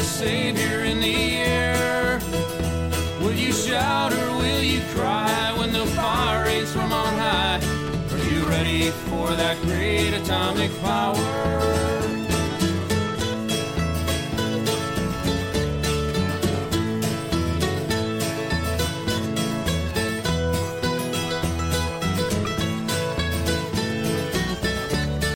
Savior in the air? Will you shout or will you cry when the fire rains from on high? Are you ready for that great atomic power?